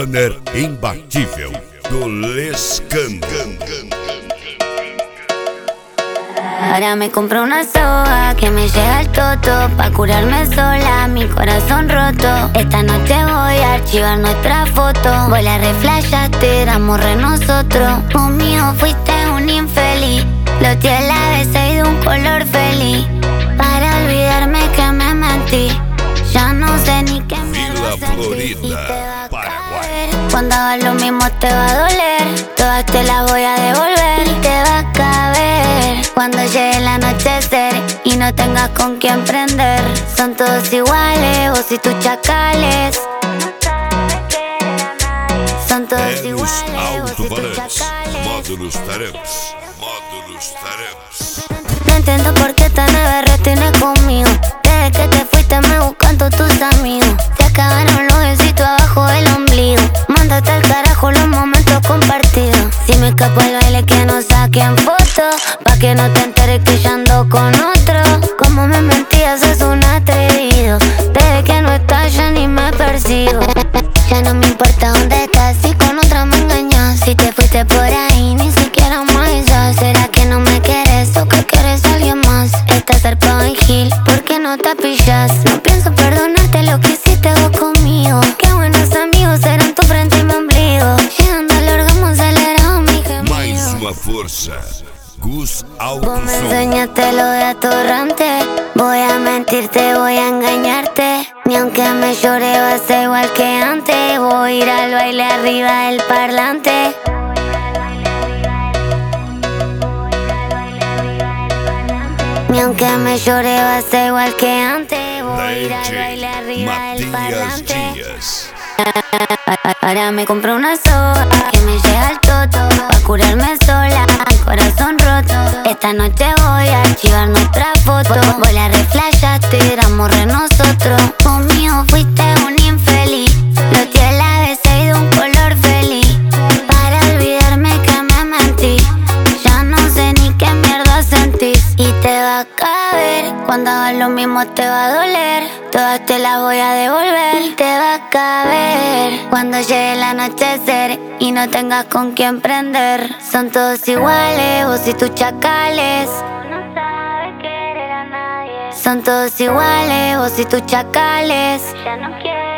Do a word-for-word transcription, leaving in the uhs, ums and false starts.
banner imbatível do Lescano. Ahora me compro una soga que me llega al toto, pa' curarme sola mi corazón roto. Esta noche voy a archivar nuestra foto. Vos la reflashaste, éramos re nosotros. Conmigo fuiste un infeliz, lo ti a la vez y de un color feliz. Para olvidarme que me mentí, ya no sé ni qué mierda sentí. Y te va a caer, cuando hagas lo mismo te va a doler. Todas te las voy a devolver y te va a caber cuando llegue el anochecer y no tengas con quién prender. Son todos iguales, vos y tus chacales. Son todos É iguales, os vos y tus alto-falantes. chacales. Módulos Tarempes. Módulos Tarempes. No entiendo por qué tan de retienes conmigo. Desde que te fuiste me buscan todos tus amigos. Se acabaron los besitos abajo del ombligo. Mándate al carajo los momentos compartidos. Si me escapo al baile que no saquen fotos, pa' que no te enteres que ya ando con otro. Como me mentías es un atrevido. Desde que no estás ya ni me persigo. Ya no me importa dónde estás, si con otra me engañas. Si te fuiste por ahí ni siquiera me avisas. ¿Será que no me quieres o que quieres a alguien más? Estás zarpado en Gil, ¿por qué no te pillas? No pienso perdonarte lo que hiciste vos conmigo. Qué buenos amigos eran tu frente y mi ombligo. Llegando al orgasmo acelerado mi gemido. Mais uma força. Gus Vos me Alto Som. enseñaste lo de atorrante. Voy a mentirte, voy a engañarte. Ni aunque me llore va a ser igual que antes. Voy a ir al baile arriba del parlante. Ni aunque me llore va a ser igual que antes. Voy a ir al baile D arriba J del Matias parlante. Dias. Ahora me compro una soga que me llega al toto, pa' curarme sola mi corazón roto. Esta noche voy a archivar nuestra foto. Vos la reflashaste, éramos re nosotros. Conmigo fuiste un infeliz, lo ti a la vez y de un color feliz. Para olvidarme que me mentí, ya no sé ni qué mierda sentís. Y te va a caber, cuando hagas lo mismo te va a doler. Todas te las voy a devolver y te va a caber cuando llegue el anochecer y no tengas con quién prender. Son todos iguales, vos y tus chacales. Son todos iguales, vos y tus chacales. Ya no quiero